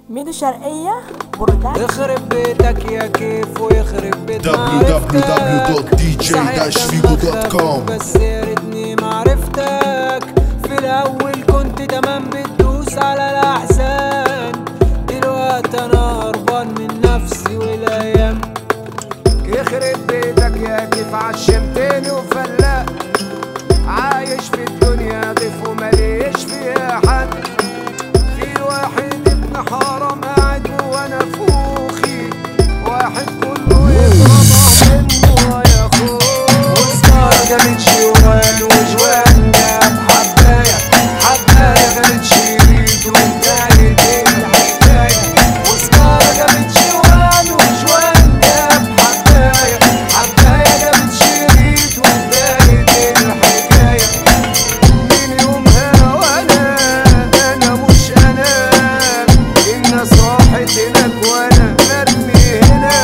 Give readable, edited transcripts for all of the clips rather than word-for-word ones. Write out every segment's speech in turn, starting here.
ميدو شرقية برودكشن. يخرب بيتك يا كيف ويخرب بيت www.dj-figo.com. بس يا ريتني معرفتك في الاول كنت تمام بتدوس على الاحزان، دلوقتي انا هربان من نفسي والايام. يخرب بيتك يا كيف عشمتني وفلقت، عايش في الدنيا ضيف ومليش فيها حد. في واحد ابن حرام قاعد وانا فوخي، واحد كله يضرب منه يا اخوه. وسكارة جابت شوال وجوان جاب حباية، حباية جابت شريط وانتهت الحكاية. وسكارة جابت شوال وجوان جاب حباية، حباية جابت شريط وانتهت الحكاية. من يومها وانا مش انا، الناس راحت هناك وانا مرمي هنا.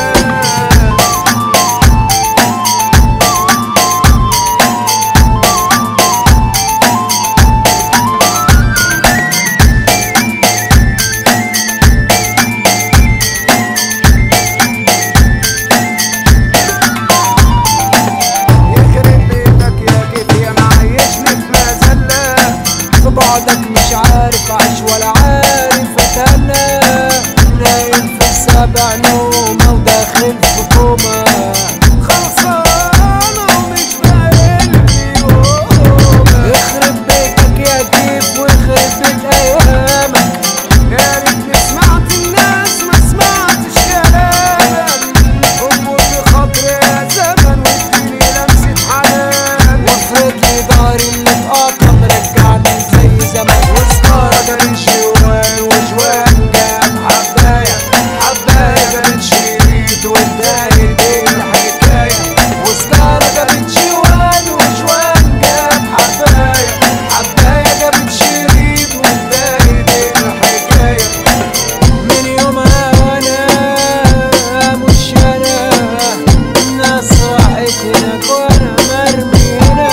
يخرب بيتك يا كيف يا معيشني في مذلة، في بعدك مش عارف اعيش ولا عارف اتهنى، نايم في السابع نومة وداخل في كوما. خلصانة ومش باقيلي يوم. يخرب بيتك يا كيف ويخرب بيت ايامك، يا ريتني سمعت الناس ما سمعتش كلامك. اكبر بخاطري يا زمن واديني لمسة حنان، وافرد لي ضهري اللي اتقطم رجعني زي زمان. وسكارة جابت شوال وجوان جاب حباية، حباية جابت شريط وانتهت الحكاية. وسكارة جابت شوال وجوان جاب حباية، حباية جابت شريط وانتهت الحكاية. من يومها وانا مش انا، الناس راحت هناك وانا مرمي هنا.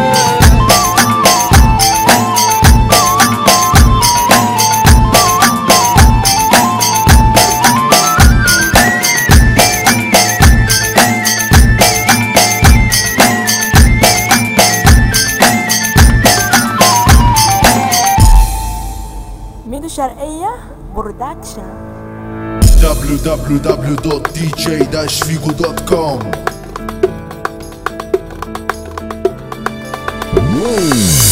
ميدو شرقية برودكشن. www.dj-figo.com.